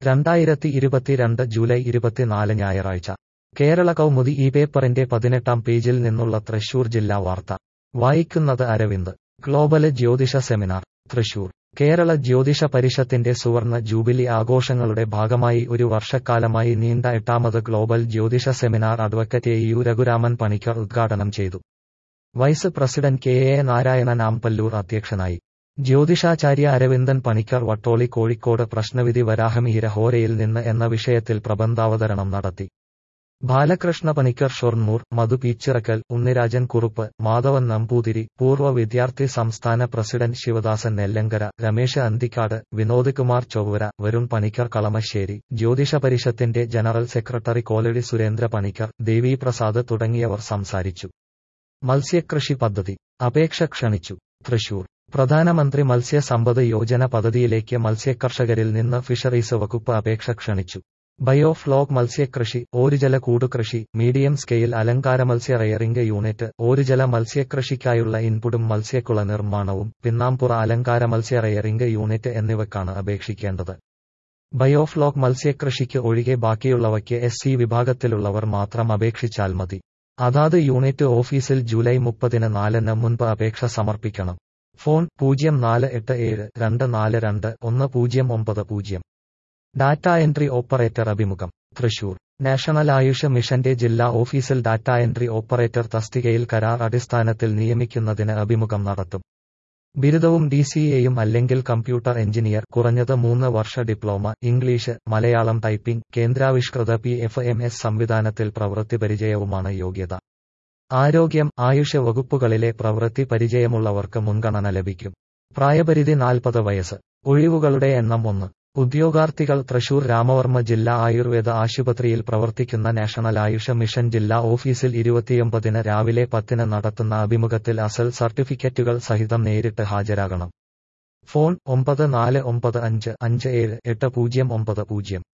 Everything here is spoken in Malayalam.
2022 ജൂലൈ 24 ഞായറാഴ്ച കേരള കൗമുദി ഈ പേപ്പറിന്റെ 18-ാം പേജിൽ നിന്നുള്ള തൃശൂർ ജില്ലാ വാർത്ത വായിക്കുന്നത് അരവിന്ദ്. ഗ്ലോബൽ ജ്യോതിഷ സെമിനാർ തൃശൂർ. കേരള ജ്യോതിഷ പരിഷത്തിന്റെ സുവർണ ജൂബിലി ആഘോഷങ്ങളുടെ ഭാഗമായി ഒരു വർഷക്കാലമായി നീണ്ട 8ാമത് ഗ്ലോബൽ ജ്യോതിഷ seminar advocate AU Raghuraman Panicker ഉദ്ഘാടനം ചെയ്തു. Vice president KA Narayanan Amballoor അധ്യക്ഷനായി. ജ്യോതിഷാചാര്യ അരവിന്ദൻ പണിക്കർ വട്ടോളി കോഴിക്കോട് പ്രശ്നവിധി വരാഹമിഹിര ഹോരയിൽ നിന്ന് എന്ന വിഷയത്തിൽ പ്രബന്ധാവതരണം നടത്തി. ബാലകൃഷ്ണ പണിക്കർ ഷൊർണൂർ, മധു പീച്ചിറക്കൽ, ഉണ്ണിരാജൻ കുറുപ്പ്, മാധവൻ നമ്പൂതിരി, പൂർവ്വ വിദ്യാർത്ഥി സംസ്ഥാന പ്രസിഡന്റ് ശിവദാസൻ നെല്ലങ്കര, രമേശ് അന്തിക്കാട്, വിനോദ് കുമാർ ചൊവ്വര, വരുൺ പണിക്കർ കളമശ്ശേരി, ജ്യോതിഷ പരിഷത്തിന്റെ ജനറൽ സെക്രട്ടറി കോലടി സുരേന്ദ്ര പണിക്കർ, ദേവീപ്രസാദ് തുടങ്ങിയവർ സംസാരിച്ചു. മത്സ്യകൃഷി പദ്ധതി അപേക്ഷ ക്ഷണിച്ചു. തൃശൂർ. പ്രധാനമന്ത്രി മത്സ്യ സമ്പദ് യോജന പദ്ധതിയിലേക്ക് മത്സ്യകർഷകരിൽ നിന്ന് ഫിഷറീസ് വകുപ്പ് അപേക്ഷ ക്ഷണിച്ചു. ബയോഫ്ലോക് മത്സ്യകൃഷി, ഓരുജല കൂടുകൃഷി, മീഡിയം സ്കെയിൽ അലങ്കാര മത്സ്യ റെയറിംഗ് യൂണിറ്റ്, ഓരുജല മത്സ്യകൃഷിക്കായുള്ള ഇൻപുട്ടും മത്സ്യക്കുള നിർമ്മാണവും, പിന്നാമ്പുറ അലങ്കാര മത്സ്യ റെയറിംഗ് യൂണിറ്റ് എന്നിവയ്ക്കാണ് അപേക്ഷിക്കേണ്ടത്. ബയോഫ്ലോക് മത്സ്യകൃഷിക്ക് ഒഴികെ ബാക്കിയുള്ളവയ്ക്ക് SC വിഭാഗത്തിലുള്ളവർ മാത്രം അപേക്ഷിച്ചാൽ മതി. അതാത് യൂണിറ്റ് ഓഫീസിൽ ജൂലൈ 30-ന് 4-ന് മുൻപ് അപേക്ഷ സമർപ്പിക്കണം. ഫോൺ 048724211090. ഡാറ്റ എൻട്രി ഓപ്പറേറ്റർ അഭിമുഖം. തൃശൂർ. നാഷണൽ ആയുഷ് മിഷന്റെ ജില്ലാ ഓഫീസിൽ ഡാറ്റ എൻട്രി ഓപ്പറേറ്റർ തസ്തികയിൽ കരാർ അടിസ്ഥാനത്തിൽ നിയമിക്കുന്നതിന് അഭിമുഖം നടത്തും. ബിരുദവും DCAയും അല്ലെങ്കിൽ കമ്പ്യൂട്ടർ എഞ്ചിനീയർ, കുറഞ്ഞത് 3 വർഷ ഡിപ്ലോമ, ഇംഗ്ലീഷ്, മലയാളം ടൈപ്പിംഗ്, കേന്ദ്രാവിഷ്കൃത PFMS സംവിധാനത്തിൽ പ്രവൃത്തി പരിചയവുമാണ് യോഗ്യത. ആരോഗ്യം, ആയുഷ് വകുപ്പുകളിലെ പ്രവൃത്തി പരിചയമുള്ളവർക്ക് മുൻഗണന ലഭിക്കും. പ്രായപരിധി 40 വയസ്സ്. ഒഴിവുകളുടെ എണ്ണം 1. ഉദ്യോഗാർത്ഥികൾ തൃശൂർ രാമവർമ്മ ജില്ലാ ആയുർവേദ ആശുപത്രിയിൽ പ്രവർത്തിക്കുന്ന നാഷണൽ ആയുഷ് മിഷൻ ജില്ലാ ഓഫീസിൽ 29-ന് രാവിലെ 10-ന് നടത്തുന്ന അഭിമുഖത്തിൽ അസൽ സർട്ടിഫിക്കറ്റുകൾ സഹിതം നേരിട്ട് ഹാജരാകണം. ഫോൺ 949555789090.